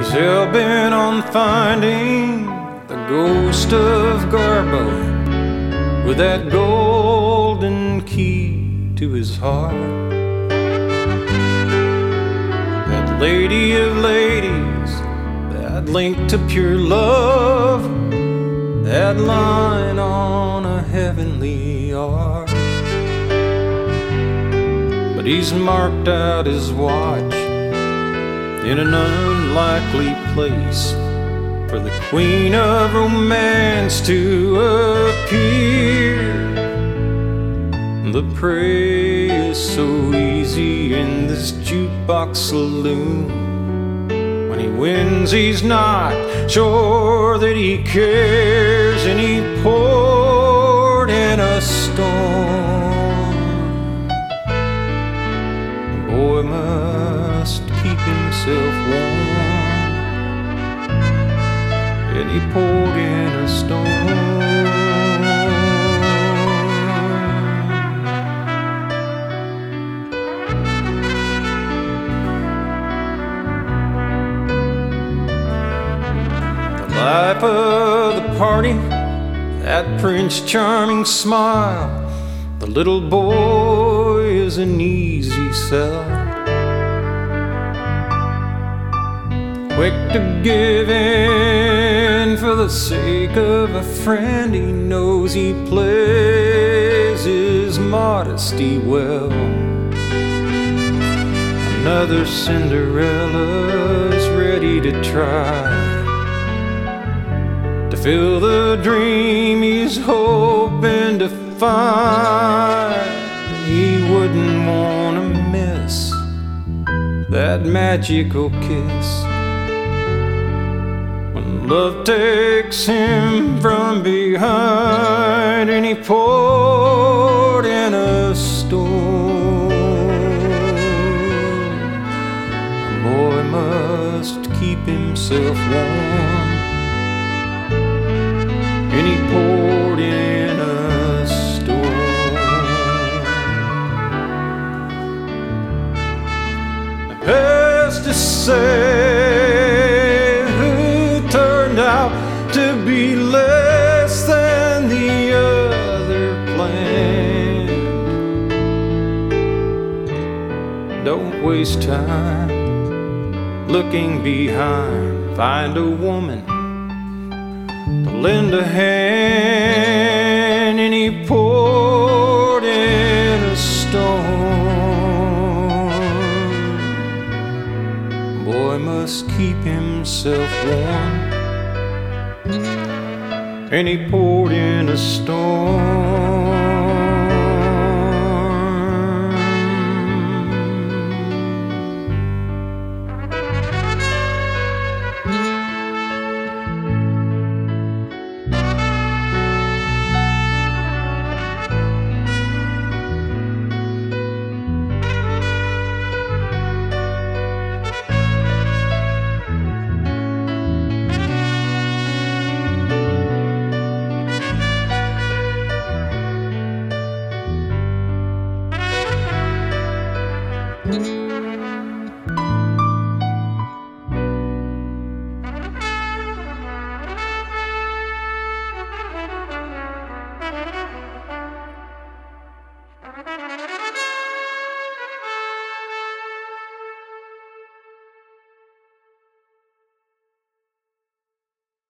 He's hell-bent on finding the ghost of Garbo with that golden key to his heart. That lady of ladies, that link to pure love, that line on a heavenly arch. But he's marked out his watch in an unlikely place for the queen of romance to appear. The prey is so easy in this jukebox saloon. When he wins, he's not sure that he cares, and he poured in a storm. The boy must keep himself warm, and he poured in a storm. Life of the party, that Prince Charming smile, the little boy is an easy sell. Quick to give in for the sake of a friend. He knows he plays his modesty well. Another Cinderella's ready to try to fill the dream he's hoping to find. He wouldn't want to miss that magical kiss when love takes him from behind, and he poured in a storm. The boy must keep himself warm, and he poured in a storm. Who's to say who turned out to be less than the other planned? Don't waste time looking behind. Find a woman, lend a hand, and he poured in a storm. Boy must keep himself warm, and he poured in a storm.